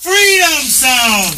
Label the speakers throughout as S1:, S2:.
S1: Freedom Sound.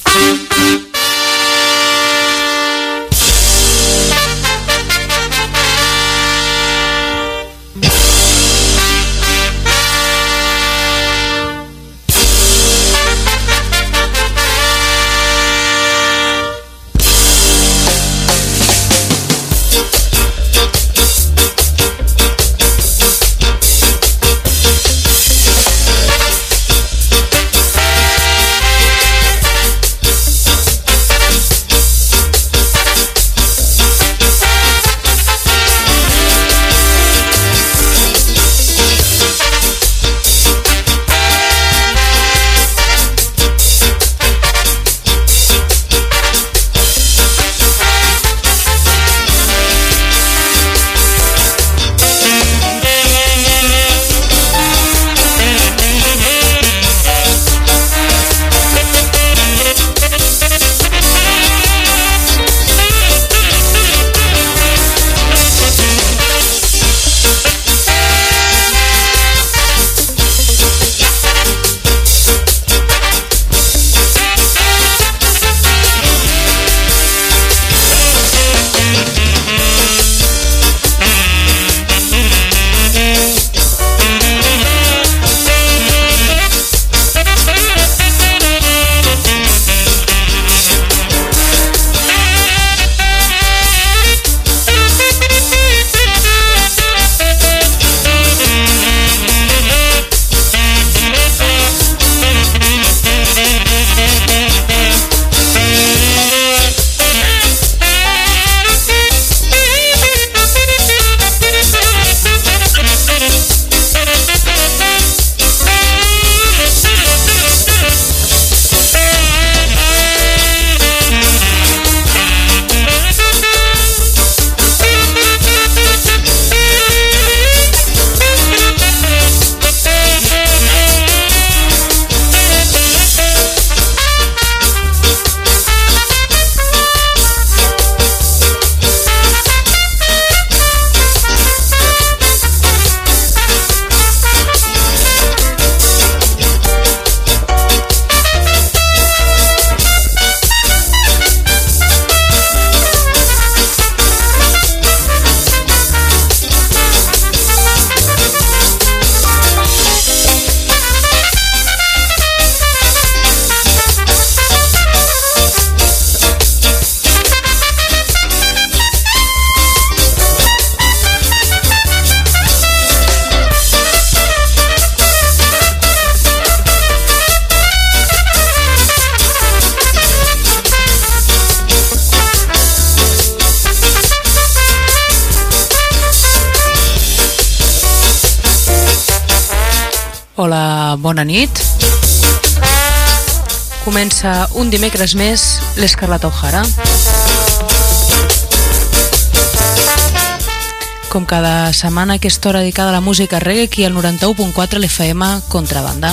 S2: Hola, bona nit. Comença un dimecres més l'Escarlata O'Hara. Com cada setmana, aquesta hora dedicada a la música reggae aquí al 91.4 l'FM Contrabanda.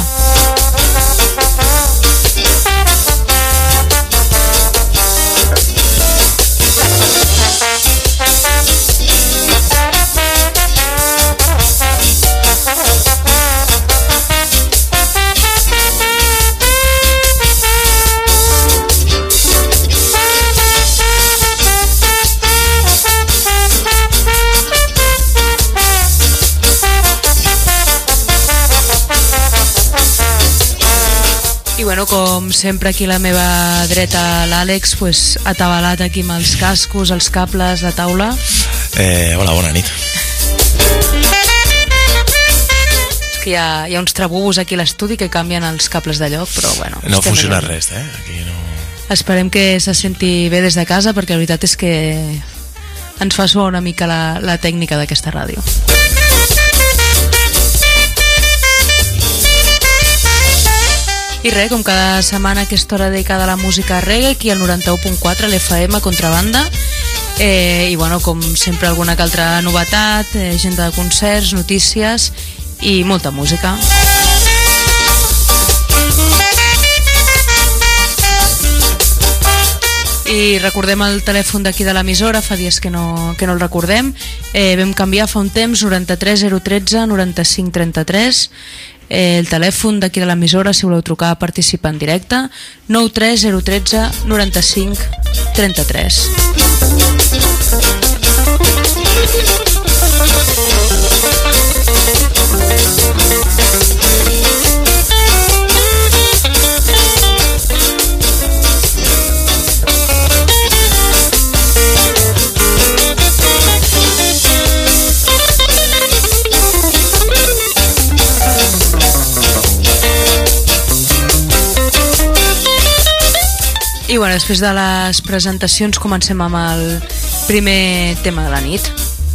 S2: I bueno, com sempre aquí a la meva dreta l'Àlex, pues, atabalat aquí amb els cascos, els cables, la taula.
S3: Hola, bona nit.
S2: És que hi ha uns trabubos aquí a l'estudi que canvien els cables de lloc, però bueno...
S3: No funciona res, aquí no...
S2: Esperem que se senti bé des de casa, perquè la veritat és que ens fa suar una mica la tècnica d'aquesta ràdio. I res, com cada setmana aquesta hora dedicada a la música reggae aquí al 91.4 l'FM Contrabanda. I bueno, com sempre alguna que altra novetat, agenda de concerts, notícies i molta música. I I recordem el telèfon d'aquí de l'emissora, fa dies que no el recordem. Vam canviar fa un temps, 93 013 95 33. El telèfon d'aquí de l'emissora, si voleu trucar a participar en directe, 93 013 95 33. I bueno, després de les presentacions comencem amb el primer tema de la nit.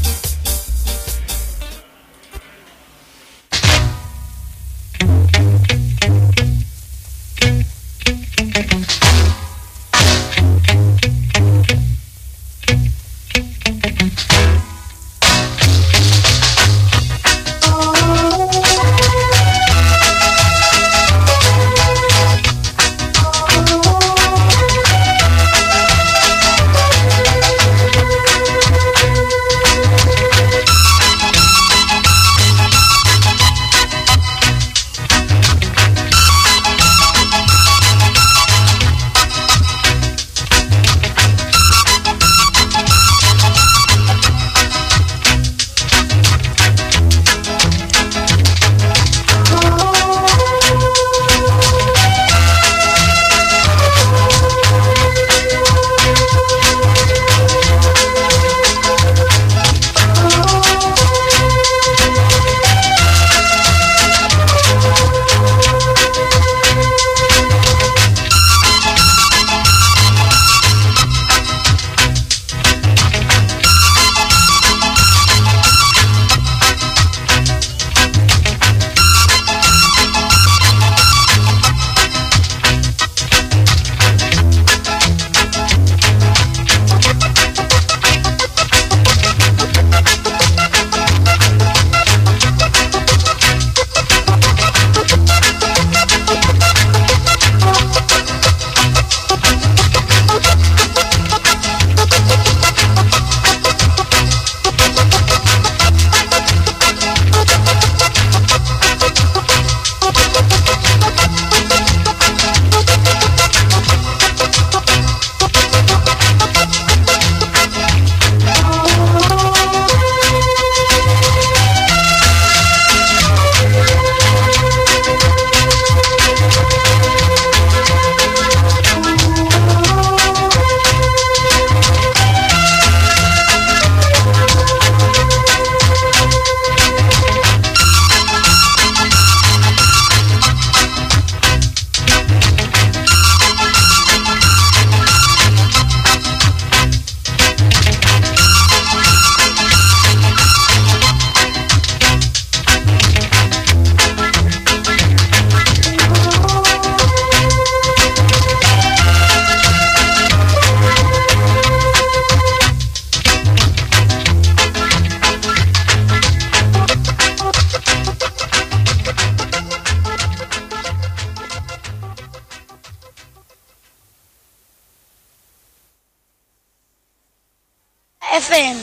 S1: FM.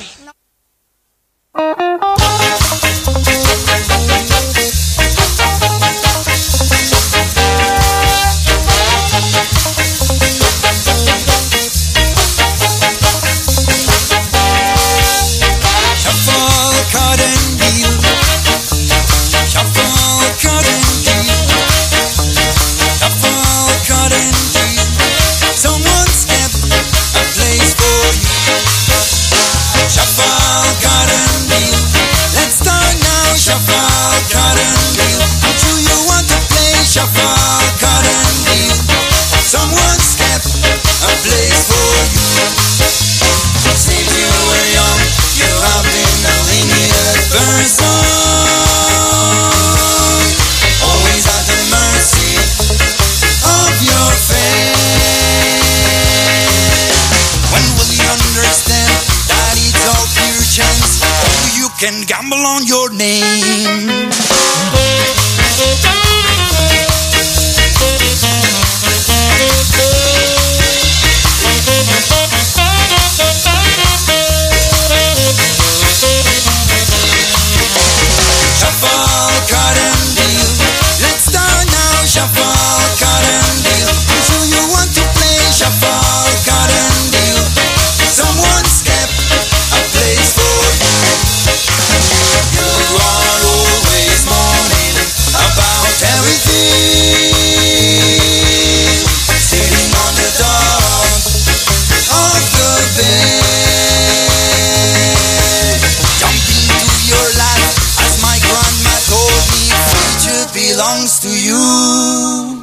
S4: Can gamble on your name. belongs to you.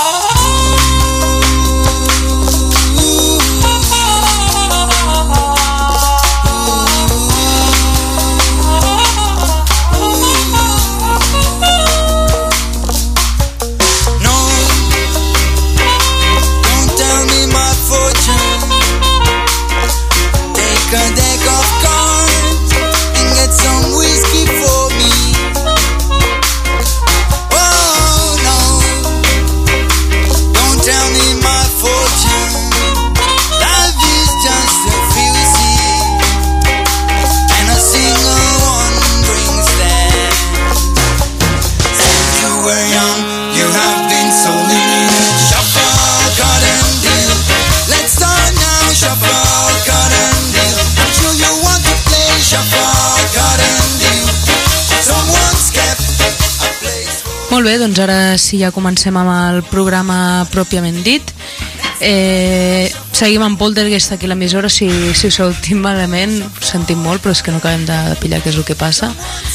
S2: Molt bé, doncs ara sí ja comencem amb el programa pròpiament dit. Seguim amb Poltergeist aquí a l'emissora. Si us sentim malament, ho sentim molt, però és que no acabem de pillar què és el que passa.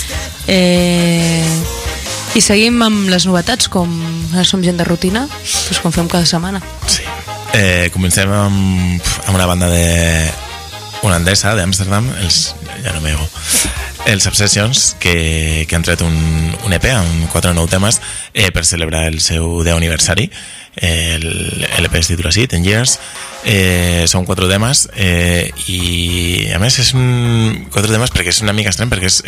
S2: I seguim amb les novetats, com som gent de rutina, doncs com fem cada setmana.
S3: Sí. Comencem amb una banda holandesa d'Amsterdam, els Obsessions, que han tret un EP amb 4 o 9 temes per celebrar el seu 10 aniversari. L'EP es titula així, 10 Years. Són 4 temes i a més és 4 temes perquè és una mica estrany, perquè és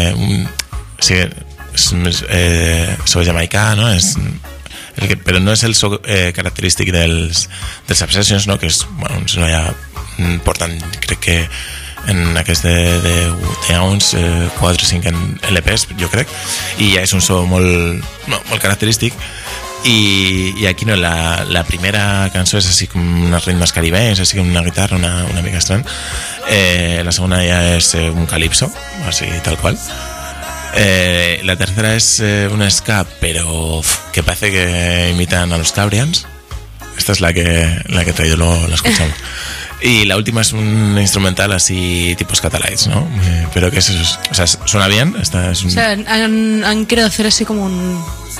S3: so jamaicà, no? Però no és el so característic dels Obsessions, no? Que és, bueno, no ja porten, crec que en aquest de ounce 4 o 5 LPs, jo crec, i ja és un so molt característic. I aquí no, la primera cançó és així com uns ritmes caribenys, així com una guitarra una mica estrany. La segona ja és un calipso, així tal qual. La tercera es un ska, pero que parece que imitan a los Cabrians. Esta es la que he traído, la escuchamos. Y la última es un instrumental así tipo Scatalites, ¿no? Pero que es, o sea, suena bien. Esta es un... O sea,
S2: han querido hacer así como un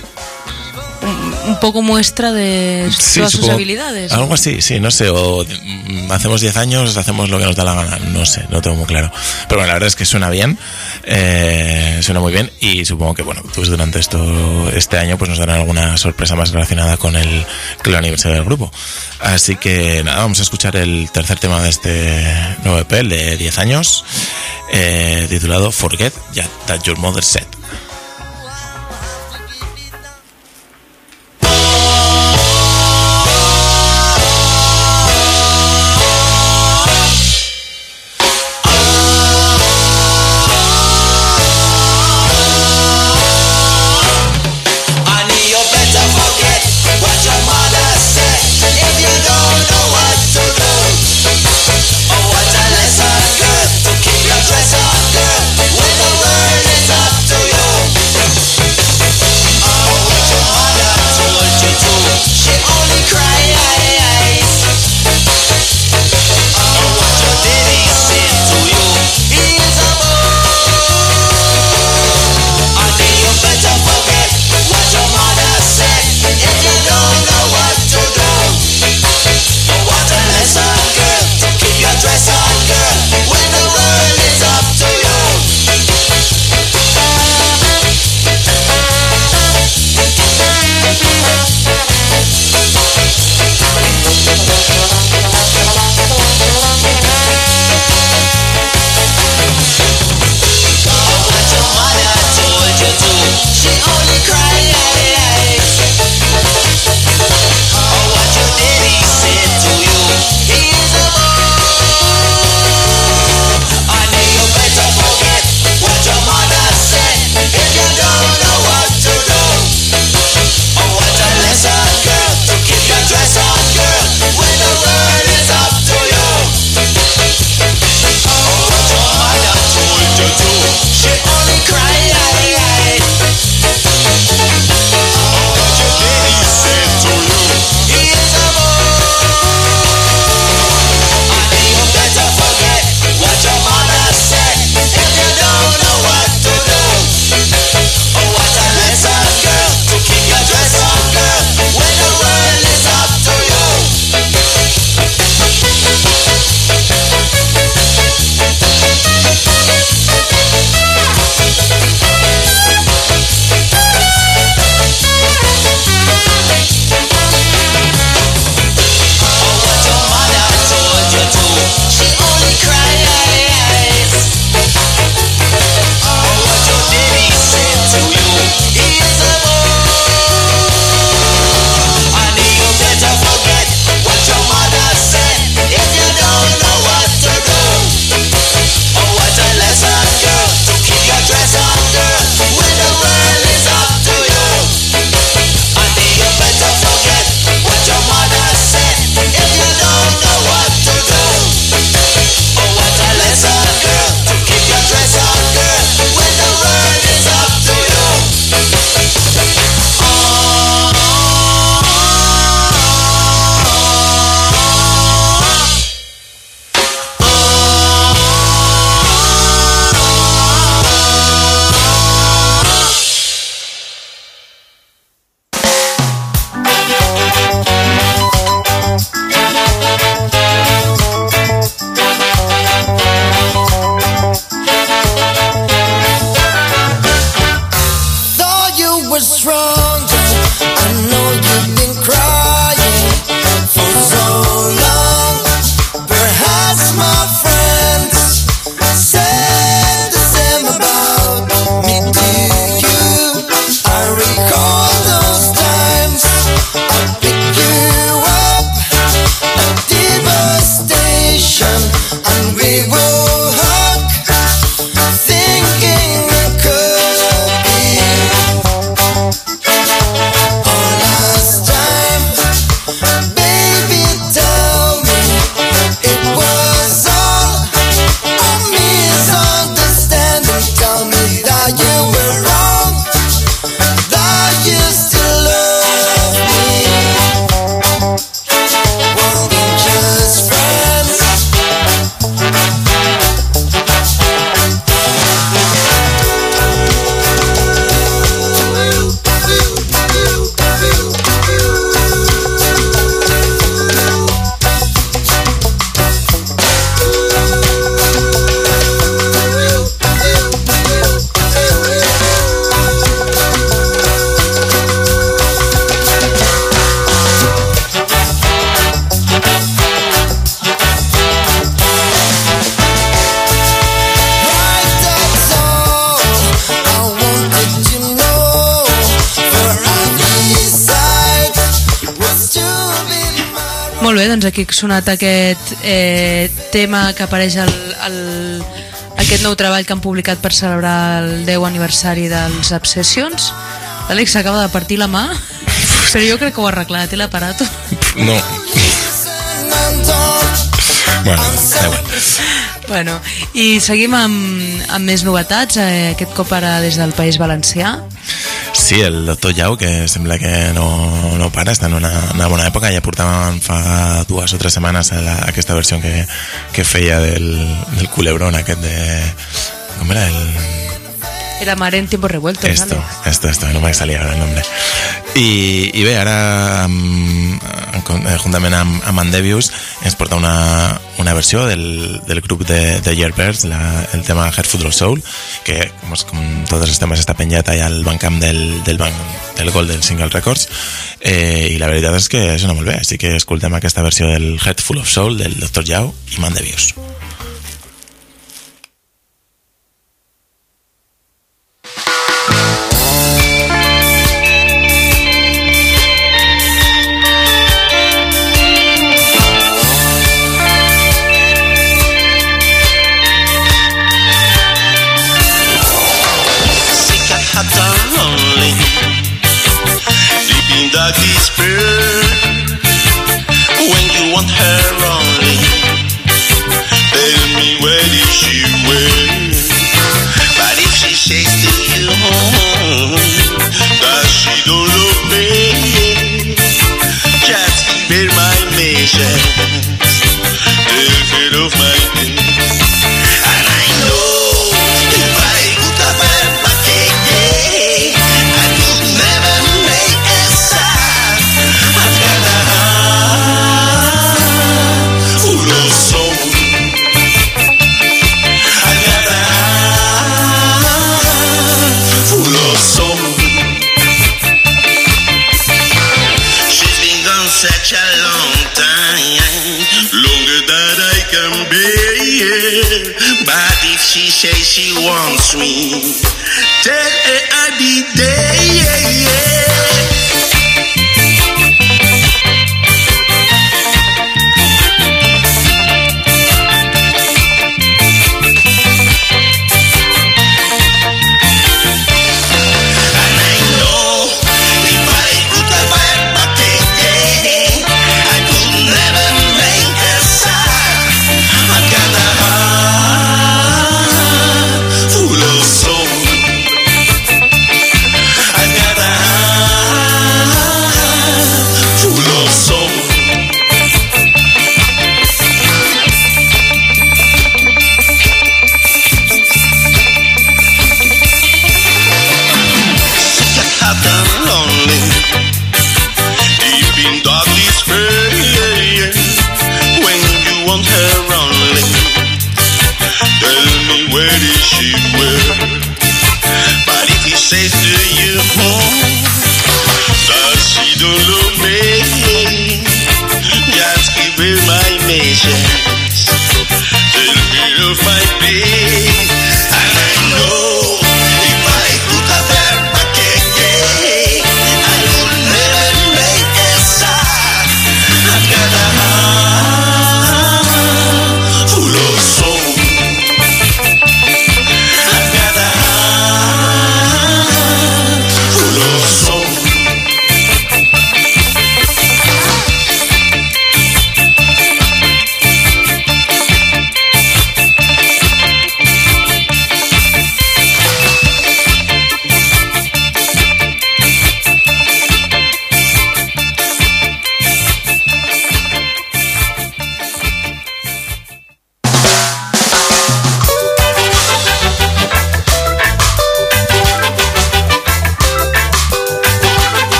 S2: poco muestra de todas sus habilidades.
S3: Algo así, sí, no sé, o hacemos 10 años, hacemos lo que nos da la gana, no sé, no tengo muy claro. Pero bueno, la verdad es que suena bien, suena muy bien, y supongo que, bueno, pues durante este año pues nos darán alguna sorpresa más relacionada con el aniversario del grupo. Así que nada, vamos a escuchar el tercer tema de este nuevo EP, el de 10 años, titulado Forget That Your Mother Said.
S1: Dress on, girl, when the world is up to you.
S2: Molt bé, doncs aquí ha sonat aquest tema que apareix aquest nou treball que han publicat per celebrar el 10 aniversari dels Obsessions. L'Àlex s'acaba de partir la mà, però jo crec que ho ha arreglat, té l'aparato.
S3: No.
S2: Bueno, i seguim amb més novetats, aquest cop ara des del País Valencià.
S3: Sí, el Dr. Jau, que sembla que no para, està en una bona època. Ja portàvem fa 2 o 3 setmanes aquesta versió que feia del culebrón aquest de... Com era el...?
S2: Era Mare en tiempos revueltos.
S3: Esto, no me salía ahora el nombre. I bé, ara juntament amb Mandevius ens porta una versió del grup de Yardbirds, el tema Heart Full of Soul, que com tots els temes està penjat allà al Bandcamp del Golden Single Records, i la veritat és que sona molt bé, així que escoltem aquesta versió del Heart Full of Soul del Dr. Jau i Mandevius.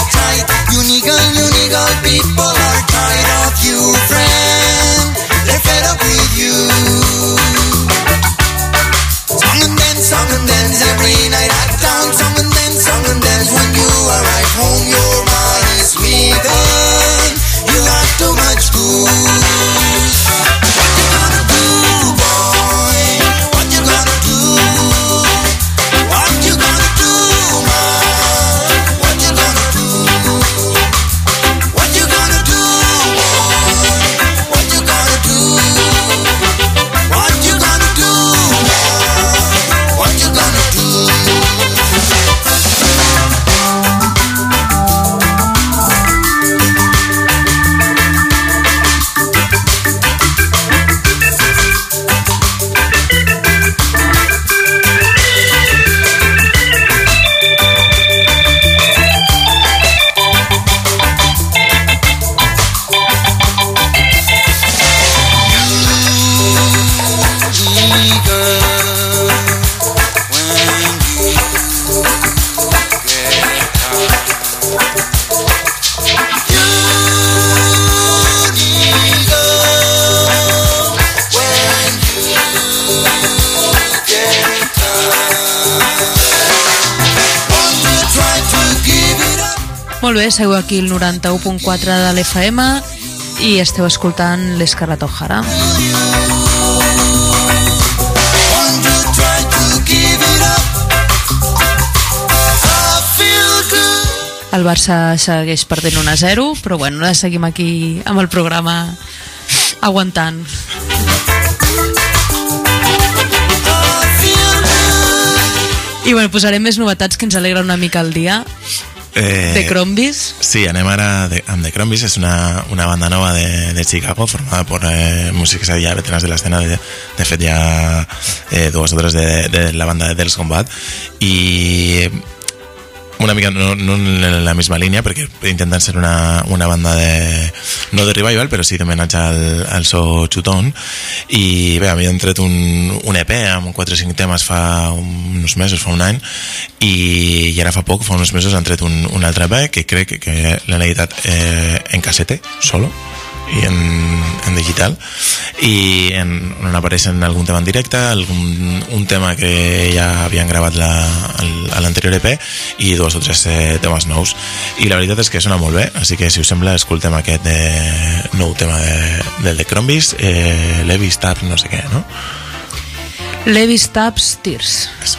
S4: get tight. Unigal people are tired of you, friend. They're fed up with you. Song and dance every night at town. Song and dance when you arrive home. Your body's weakened. You got too much booze. What you gonna do, boy? What you gonna do? What you gonna do, man? What you gonna do? What you gonna do, boy? What you gonna do? What you gonna do, man? What you gonna do?
S2: Molt bé, seguiu aquí el 91.4 de l'FM i esteu escoltant l'Scarlett O'Hara. El Barça segueix perdent 1-0, però bueno, ara seguim aquí amb el programa aguantant. I bueno, posarem més novetats que ens alegra una mica el dia. The Crombies.
S3: Sí, anem ara amb The Crombies. És una banda nova de Chicago, formada por músics ya veteranos de la escena. De fet, ya dos o tres de la banda de Dels Combat. Y una mica no en la misma línea, perquè intenten ser una banda no de revival, però sí d'homenatge al so xutón. I bé, havien tret un EP amb 4 o 5 temes fa uns mesos, fa un any, i ara fa poc, fa uns mesos, han tret un altre EP que crec que l'han editat en casete, solo, i en digital, i on apareixen algun tema en directe, un tema que ja havien gravat a l'anterior EP i 2 o 3 temes nous, i la veritat és que sona molt bé, així que si us sembla escoltem aquest nou tema del The Crombies, Levis Taps no sé què, no?
S2: Levis Taps Tears.
S3: Eso.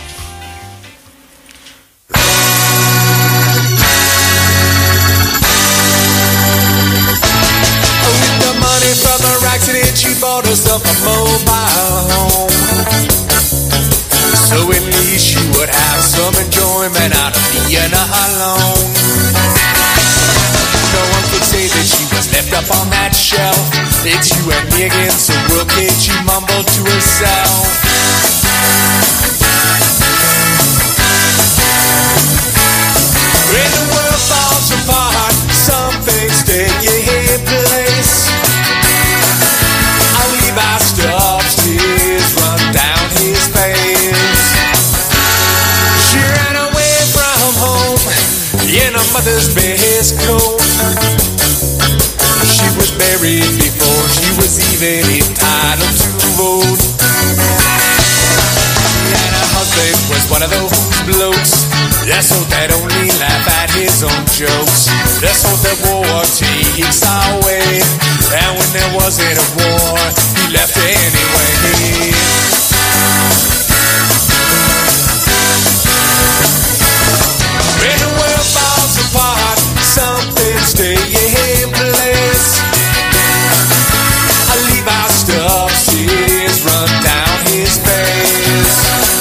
S1: From her accident, she bought herself a mobile home, so at least she would have some enjoyment out of being alone. No one could say that she was left up on that shelf. It's you and me against the world, kid, she mumbled to herself. When the world falls apart, some things stay in place. My stuff's tears run down his face. She ran away from home in her mother's best coat. She was married before she was even entitled to vote. And her husband was one of those blokes, that's so that only laugh at his own jokes. That's so that war takes away, and when there wasn't a war, he left anyway. When the world falls apart, something stay in place. I leave our stuff, tears run down his face.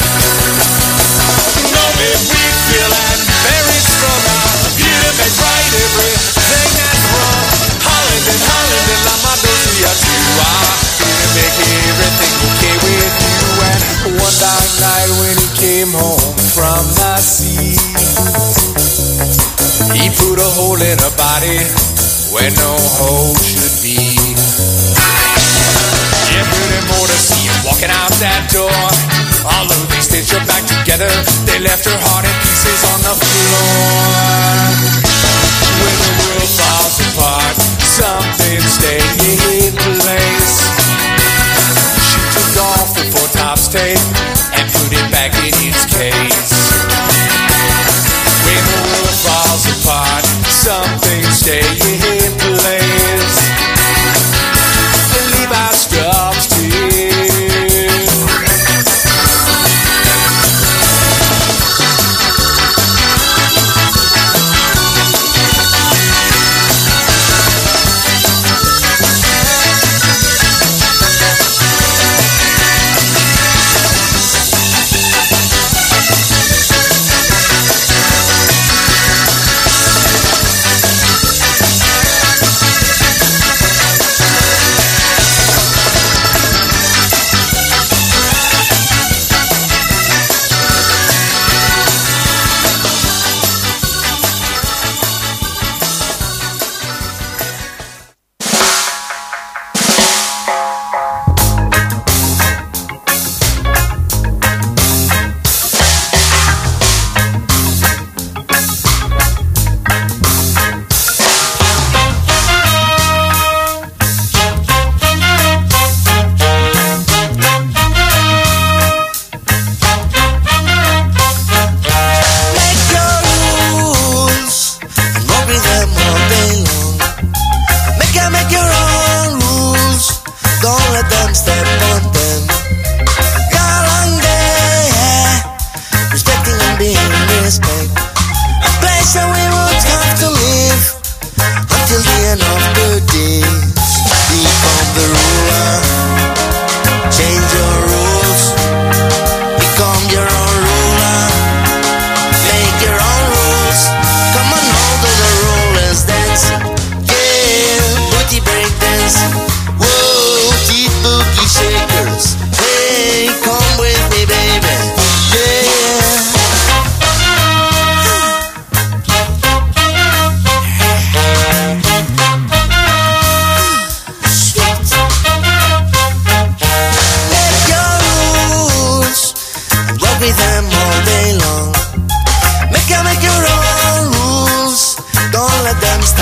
S1: No big weak feeling, very strong. Beauty make right everything that's wrong. Holland and la Madosia too. Make everything okay with you. And one dark night when he came home from the sea, he put a hole in her body where no hole should be. Every more to see him walking out that door. Although they stitched her back together, they left her heart in pieces on the floor.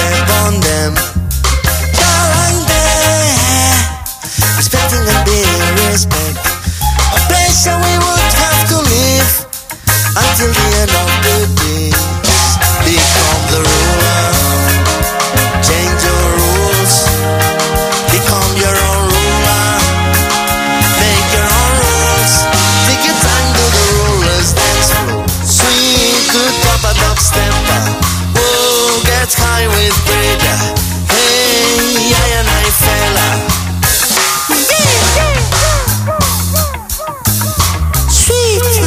S4: step on them. Darling there, expecting a bit of respect, a place that we would have to live until the end of the days. Become the ruler, change your rules, become your own ruler, make your own rules, take your time to the rulers dance floor. Sweet, good papa dubstepper, whoa, gets high with breeder. Hey, I and I fella. Sweet.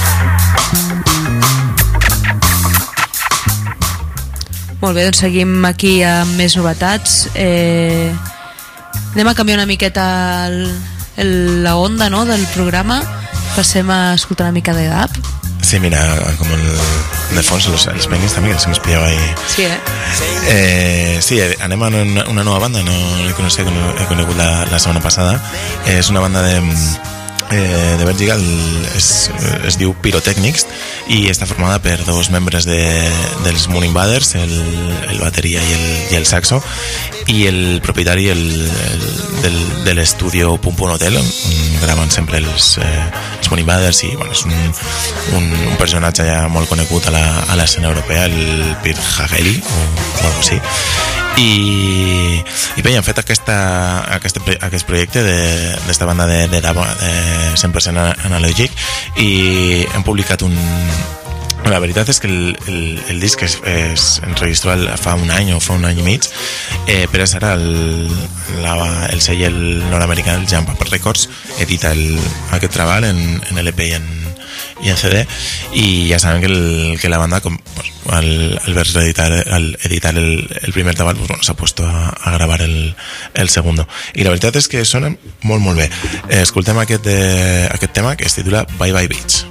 S2: Molt bé, doncs seguim aquí amb més novetats. Anem a canviar una miqueta la onda, no?, del programa. Passem a escoltar una mica de rap.
S3: Sí, mira, como de fons els penguins també, que se nos pillava ahí.
S2: Sí,
S3: Sí, anem a una nova banda, no la coneixia, he conegut la setmana passada. És una banda de Bèlgica, es diu Pyrotechnics, i està formada per dos membres dels Moon Invaders, el bateria i el saxo, i el propietari de l'estudio Pum Pum Hotel, on graven sempre els Moon Invaders, i bueno, és un personatge ja molt conegut a l'escena europea, el Pierre Hageli o alguna cosa així. I bé, han fet aquest projecte d'esta banda de 100% analògic, i hem publicat la veritat és que el disc es enregistró fa un any o fa un any i mig, però ara el segell nord-americà, el Jump Up Records, edita aquest treball en LP i en CD, i ja saben que la banda, al editar el primer treball, pues bueno, se ha puesto a grabar el segundo, i la veritat és que sona molt molt bé. Escoltem aquest tema, que es titula Bye Bye Beach.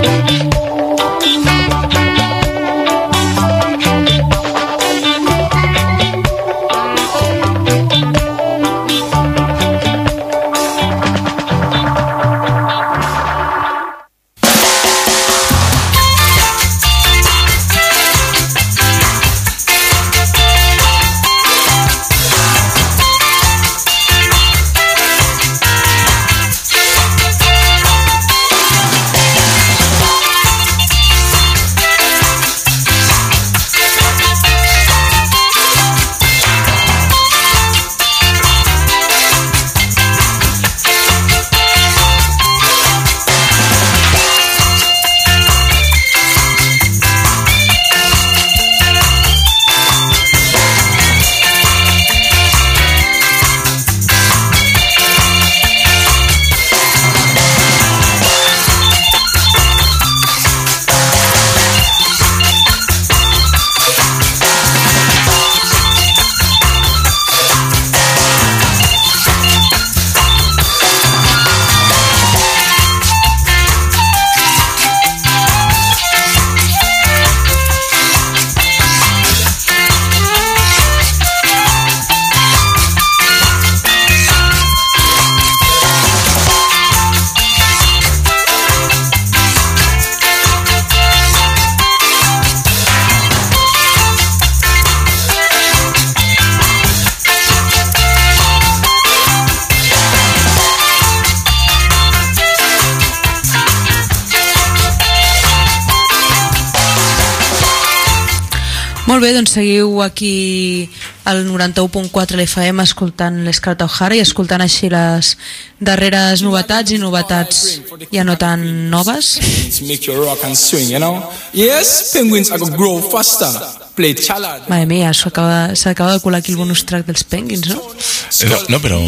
S2: Molt bé, doncs seguiu aquí al 91.4 l'FM escoltant l'Scarlett O'Hara i escoltant així les darreres novetats i novetats ja no tan noves.
S5: Make you rock and swing, you know? Yes, penguins are gonna grow faster. Play chalad.
S2: Madre mía, s'acaba de colar aquí el bonus track dels Penguins, ¿no?
S3: No, pero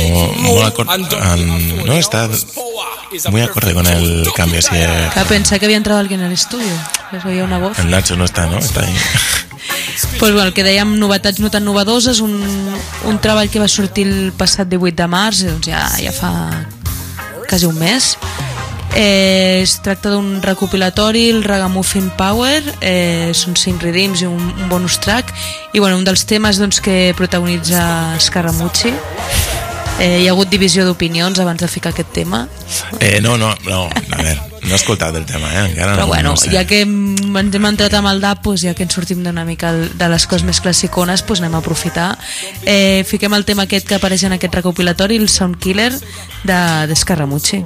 S3: no está muy acorde con el cambio. Si
S2: pensé que había entrado alguien al estudio, les oía una voz.
S3: El Nacho no está, ¿no? Está ahí.
S2: Pues bueno, el que dèiem novetats no tan novedoses, un treball que va sortir el passat 18 de març, doncs ja fa quasi un mes. Es tracta d'un recopilatori, el Ragamuffin Power, són 5 redeems i un bonus track, i bueno, un dels temes doncs, que protagonitza Scaramucci. Hi ha hagut divisió d'opinions abans de ficar aquest tema?
S3: No, a veure, no he escoltat el tema, encara
S2: però bueno,
S3: no sé.
S2: Ja que ens hem entrat amb el DAP, doncs ja que ens sortim d'una mica de les coses més classicones, doncs anem a aprofitar. Fiquem el tema aquest que apareix en aquest recopilatori, el Soundkiller de Scaramucci.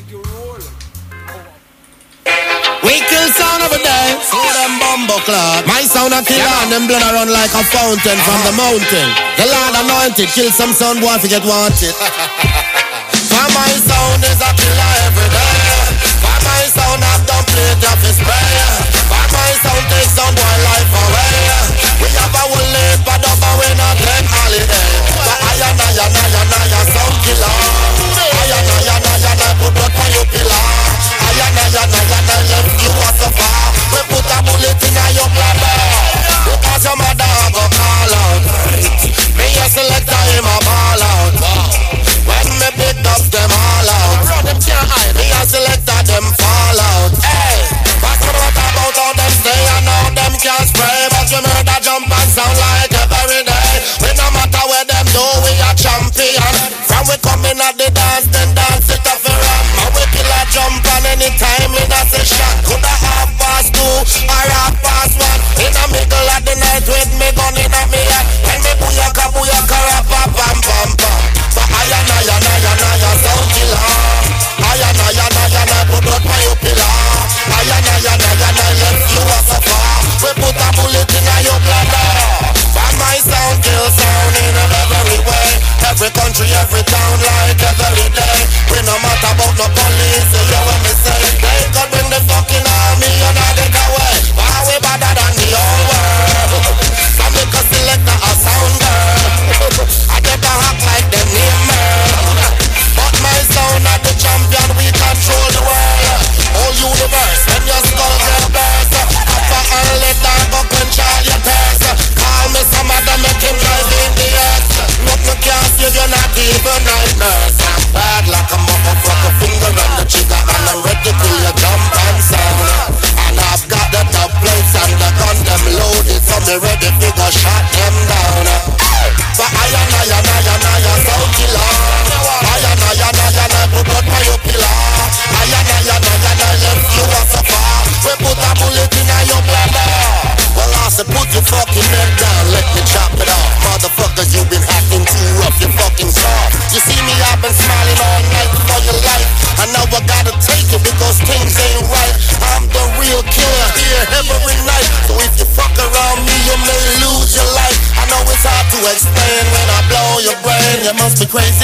S6: We kill sound of a day, so them bumbo clock. My sound a killer and them blood a run like a fountain from the mountain. The Lord anointed, kill some sound boy forget wanted. For my sound is a killer every day. For my sound I've done plate of his prayer. For my sound take some boy life away. We have a whole leap of dub and we not take holiday. But I sound killer. I put blood on your pillar. You are so far. We put a bullet in your blood. Because your mother go call out. Me a selector him a ball out. When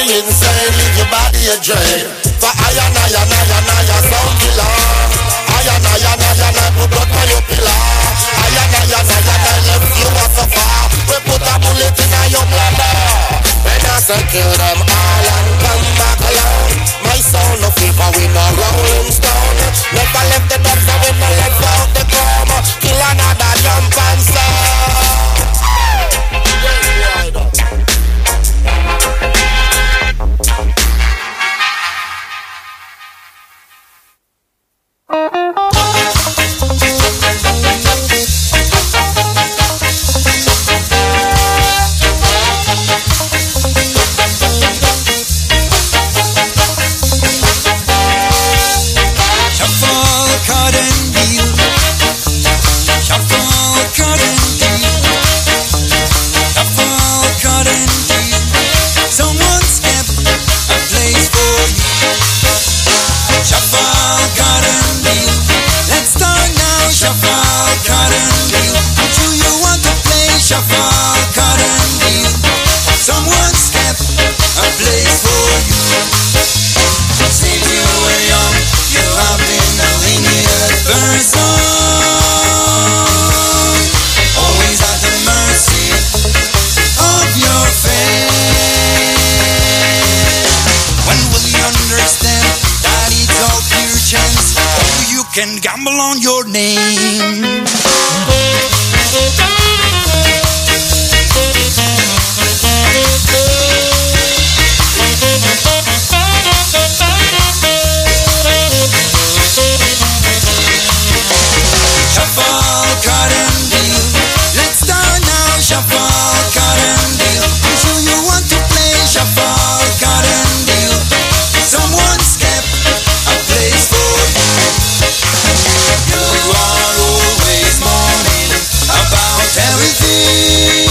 S6: insane, leave your body a drain. For I sound killer. I put blood on your pillar. I left you a suffer. We put a bullet in your bladder. When I say kill them all and come back alone. My sound no fever, we no rolling stone. Never left the dubs, now we no left out the drum. Kill another jump and sound.
S7: Can gamble on your name. Shuffle, cut and deal. Let's start now. Shuffle, cut and deal. I'm sure you want to play. Shuffle, cut and deal. Someone's kept a place for you. You are always mourning about everything,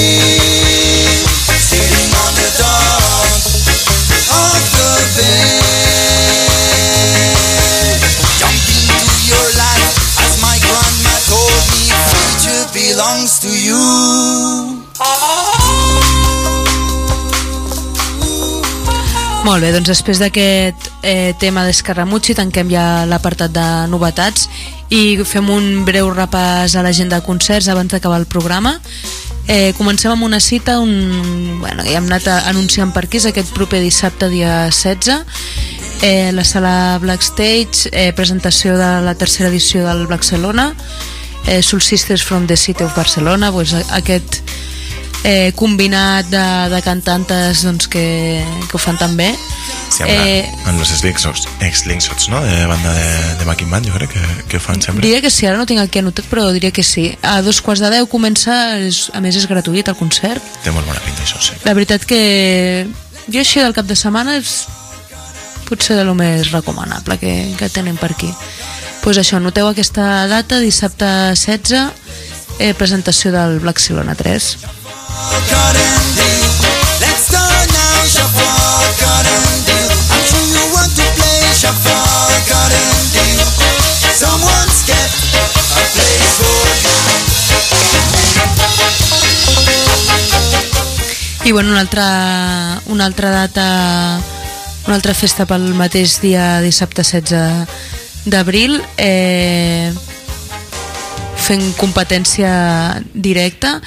S7: sitting on the dawn of the bed. Jump into your life, as my grandma told me, future belongs to you.
S2: Molt bé, doncs després d'aquest tema d'Escarramucci tanquem ja l'apartat de novetats i fem un breu repàs a l'agenda de concerts abans d'acabar el programa. Comencem amb una cita bueno, ja hem anat anunciant per aquí, és aquest proper dissabte dia 16, la sala Black Stage, presentació de la tercera edició del Barcelona, Soul Sisters from the City of Barcelona, doncs aquest combinat de cantantes doncs, que ho fan tan bé.
S3: Sí, amb los ex-Slingshots, no? De banda de Mackin Band, jo crec que ho fan sempre.
S2: Diria que sí, ara no tinc aquí anotat, però diria que sí. A 2:15 comença, a més és gratuït el concert.
S3: Té molt bona pinta, això, sí.
S2: La veritat que jo així del cap de setmana és potser de lo més recomanable que tenen per aquí. Doncs això, noteu aquesta data, dissabte 16, presentació del Barcelona 3.
S7: Cut and deal. Let's start now. Shuffle, cut and deal. I'm sure you want to play. Shuffle, cut and deal. Someone's kept a place for you.
S2: I bueno, una altra data, una altra festa pel mateix dia, dissabte 16 d'abril, fent competència directa.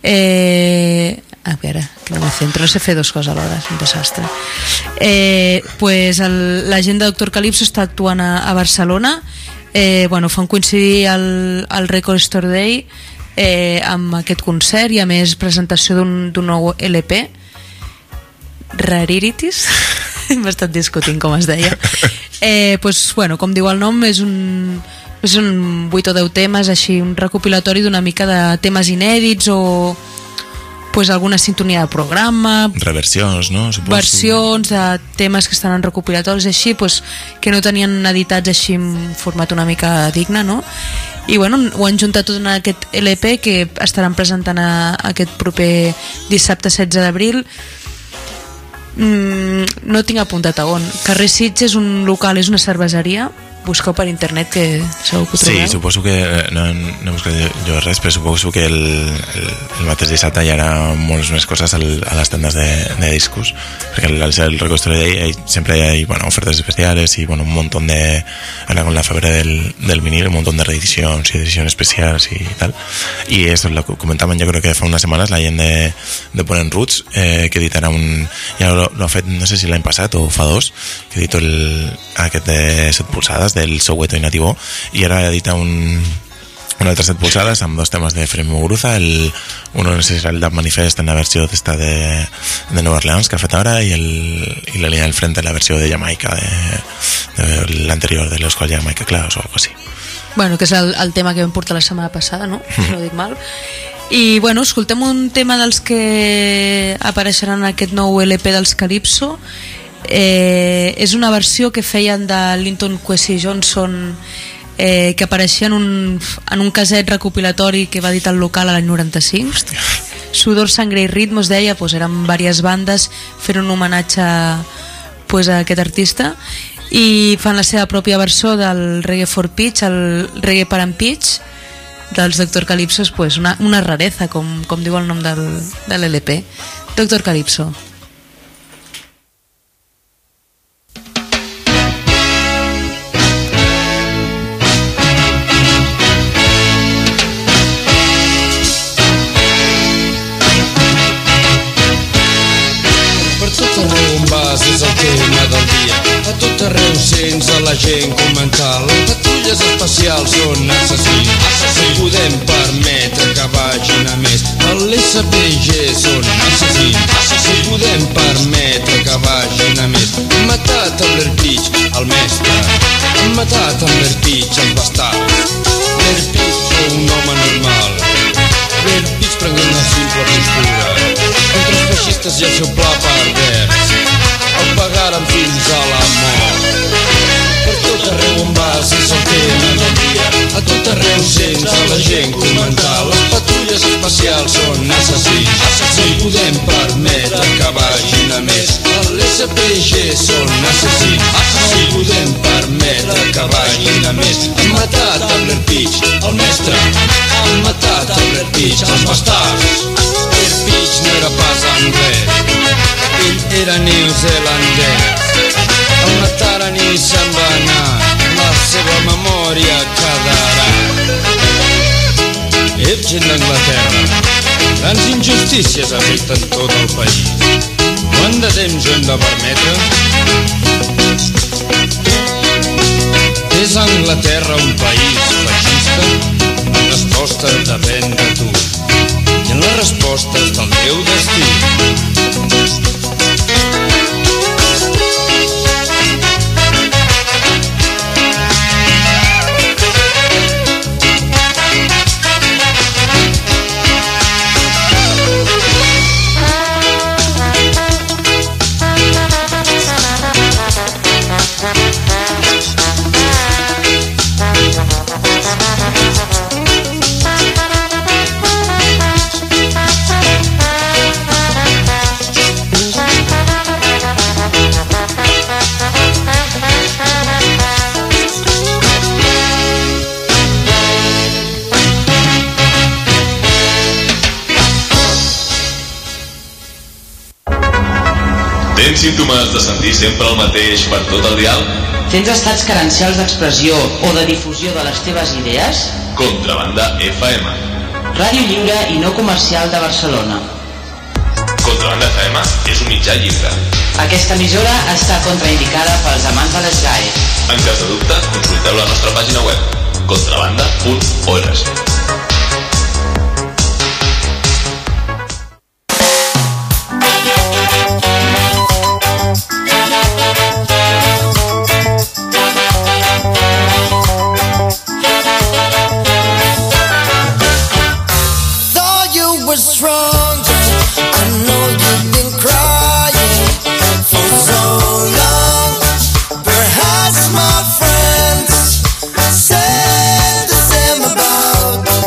S2: A veure, que no me centro, no sé fer dos coses alhora, és un desastre. Pues la gent de Dr. Calypso està actuant a Barcelona. Bueno, fan coincidir el Record Store Day amb aquest concert i a més presentació d'un nou LP, Rarities. Hem estat discutint com es deia. Pues, bueno, com diu el nom, és un 8 o 10 temes, així un recopilatori d'una mica de temes inèdits o pues alguna sintonia de programa,
S3: reversions, no? Suposo.
S2: Versions de temes que estan en recopilatoris així, pues, que no tenien editats així en format una mica digne, no? I bueno, ho han juntat tot en aquest LP que estaran presentant aquest proper dissabte 16 d'abril. No tinc apuntat a on. Carrer Sitges és un local, és una cerveseria, busqueu per internet, que segur que ho trobeu.
S3: Sí, suposo que no he buscat jo res, però suposo que el mateix dissabte hi haurà moltes més coses a les tendes de discos, perquè al ser el Recosto Day siempre hay ofertas especiales y un montón de, ahora con la febre del vinil, un montón de reedicions y ediciones especiales y tal, y esto lo comentaban yo creo que fa unas semanas la gent de Ponent Roots, que editarà ja lo ha fet, no sé si l'any passat o fa dos, que edito aquest de 7 polsades del Soweto i Nativo, i ara edita un altre 7 polsades amb 2 temes de Fred Muguruza, uno no sé si serà el Dub Manifest en la versió d'esta de Nueva Orleans que ha fet ara, i la línia del frente en la versió de Jamaica de l'anterior de los cuales Jamaica Claus o algo así.
S2: Bueno, que és el tema que vam portar la setmana passada, no? Si no dic mal. I bueno, escoltem un tema dels que apareixeran en aquest nou LP dels Calypso. És una versió que feien de Linton Kwesi Johnson, que apareixia en un caset recopilatori que va editar el local a l'any 95.
S3: Hòstia.
S2: Sudor, Sangre i Ritmos, deia, eren diverses bandes fent un homenatge a aquest artista, i fan la seva pròpia versió del Reggae for Pitch, el Reggae per en Pitch dels Dr. Calypso. Una rareza, com diu el nom de l'LP. Dr. Calypso.
S8: És el tema del dia. A tot arreu sents a la gent comentar: les patrulles espacials són assassins. No podem permetre que vagin a més. L'SPG són assassins. No podem permetre que vagin a més. Han matat el Lerpitch, el mestre. Han matat el Lerpitch, els bastards. Lerpitch fou un home normal. Lerpitch prengué una simple postura contra els feixistes i el seu pla pervers. El pagaren fins a la mort. Per tot arreu on vas és el tema del dia. A tot arreu sents a la gent comentar: les patrulles espacials són assassins. No podem permetre que vagin a més. L'SPG són assassins. No podem permetre que vagin a més. Han matat el Lerpitch, el mestre. Han matat el Lerpitch, els bastards. Lerpitch no era pas anglès, ell era neozelandès. El mataren i se'n va anar, la seva memòria quedarà. Ets gent d'Anglaterra, grans injustícies afecten tot el país. Quant de temps ho hem de permetre? És Anglaterra un país feixista? La resposta depèn de tu, i en la resposta està el teu destí.
S9: Tens símptomes de sentir sempre el mateix per tot el dial?
S10: Tens estats carencials d'expressió o de difusió de les teves idees?
S9: Contrabanda FM.
S10: Ràdio lliure i no comercial de Barcelona.
S9: Contrabanda FM és un mitjà lliure.
S10: Aquesta emissora està contraindicada pels amants de les GAE.
S9: En cas de dubte, consulteu la nostra pàgina web contrabanda.org.
S4: Perhaps my friends said the same about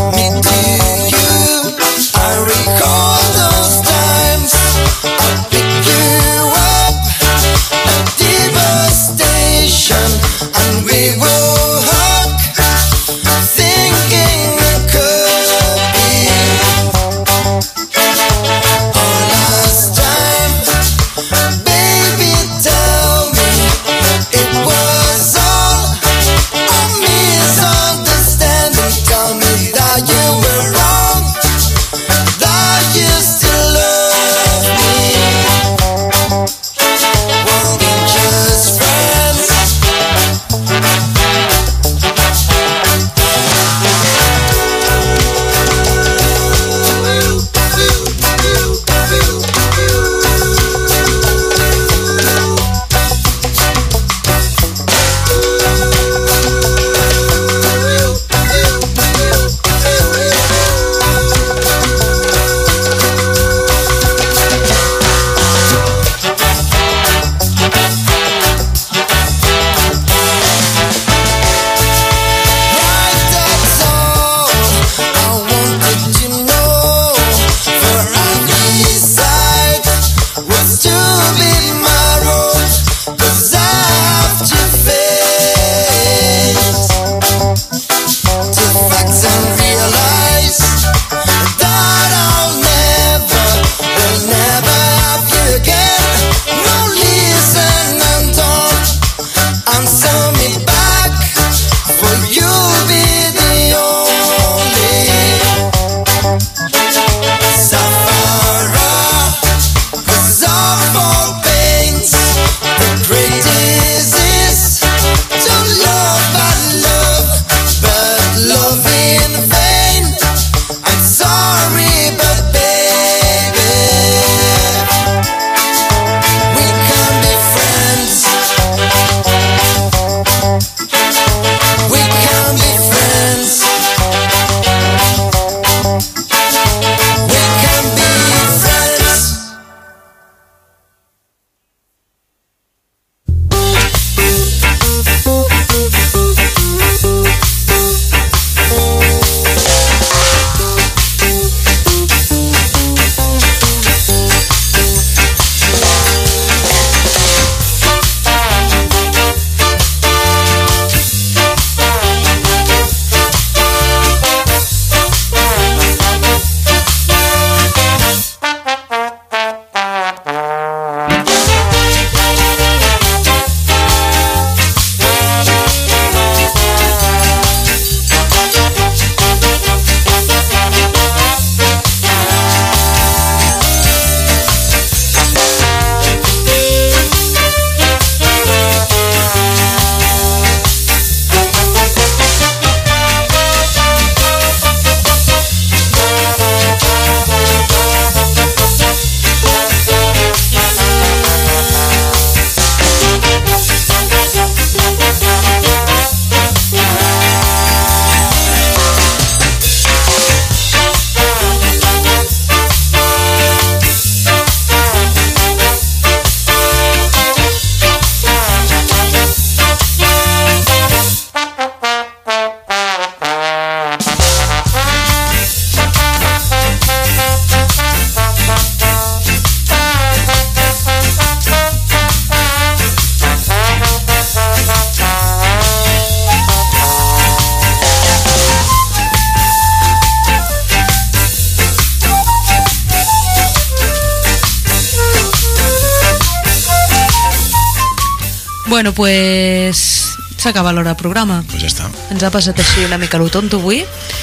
S2: Bueno, pues s'acaba l'hora del programa.
S3: Pues ja està.
S2: Ens ha passat així una mica lo tonto avui.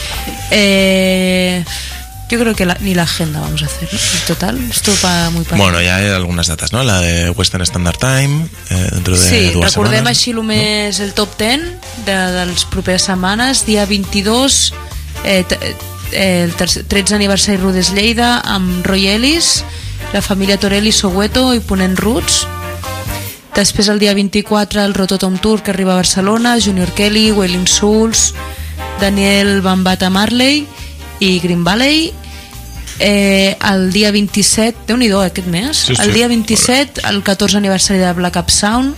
S2: Yo creo que ni la agenda vamos a hacer, ¿no? En total, esto muy para...
S3: Bueno, ya hay algunas datas, ¿no? La de Western Standard Time, dentro de
S2: sí,
S3: dues
S2: recordem
S3: setmanes.
S2: així el més el top 10 dels properes setmanes. Dia 22, el 13 aniversari Rudes Lleida amb Roy Ellis, la família Torelli, Soweto i Ponent Roots. Després el dia 24 el Rototom Tour que arriba a Barcelona, Junior Kelly, Wailing Souls, Daniel Bambata Marley i Green Valley. El dia 27, Déu-n'hi-do aquest mes, sí, sí. El dia 27 el 14 aniversari de Black Up Sound,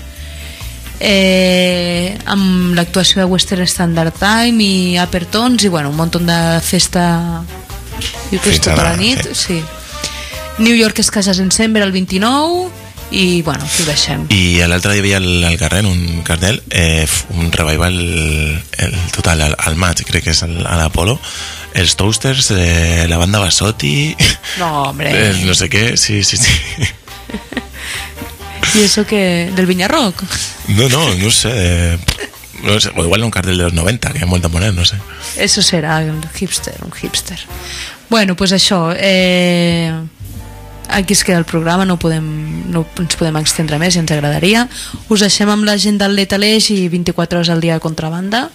S2: amb l'actuació de Western Standard Time i Uppertones i bueno, un munt de festa tota la nit, sí. New York és Casas Ensemble el 29 i bueno, aquí ho deixem.
S3: I l'altre dia hi havia al carrer un cartell, un revival total al maig, crec que és a l'Apolo, els Toasters, la banda Basotti,
S2: no, hombre,
S3: no sé què, sí.
S2: ¿Y eso que del Viñarrock?
S3: No sé, o igual un cartel de los 90 que han vuelto a poner, no sé.
S2: Eso será un hipster. Bueno, pues això, aquí es queda el programa, no ens podem extendre més i ens agradaria. Us deixem amb la gent del Lethal Age i 24 hores al dia de Contrabanda.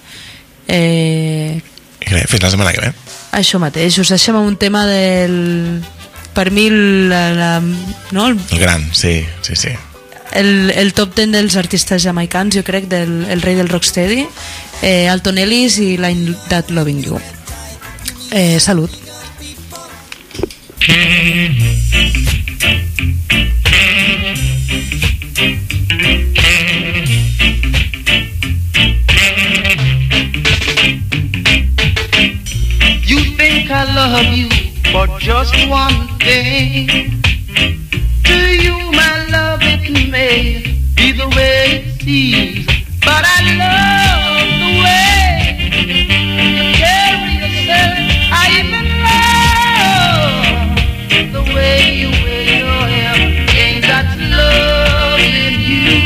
S3: Fins la setmana que ve.
S2: Això mateix, us deixem amb un tema del... Per mi no?
S3: El gran, sí.
S2: El top 10 dels artistes jamaicans, jo crec, el rei del rocksteady, Alton Ellis i Line That Loving You. Salut.
S11: You think I love you for just one thing. To you my love it may be the way it seems, but I love the way you carry yourself. I even love the way you wear your hair. Ain't that love in you?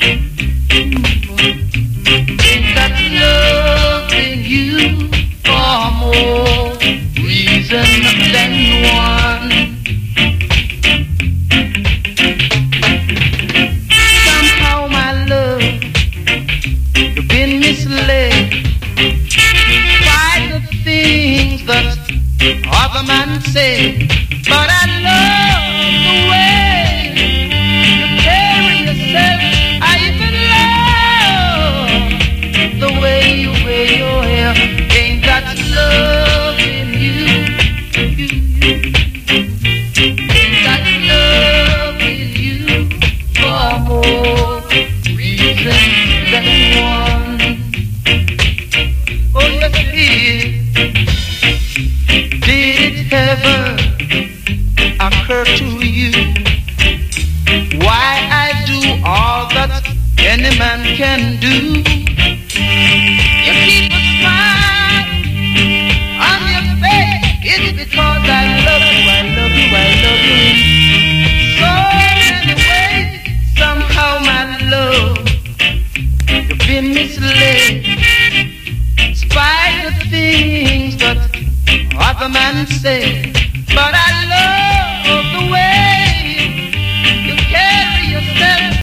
S11: Ain't that love in you? For more reason than one. Somehow my love, you've been misled by the things that other man say, but I love the way you carry yourself. I even love the way you wear your hair. Ain't that love in you? Ain't that love in you? For more reasons than one. Oh yes it is. Did it ever occur to you why I do all that any man can do? You keep a smile on your face. It's because I love you, I love you, I love you in so many ways. Somehow my love, you've been misled. Spite the things that other men say, but I love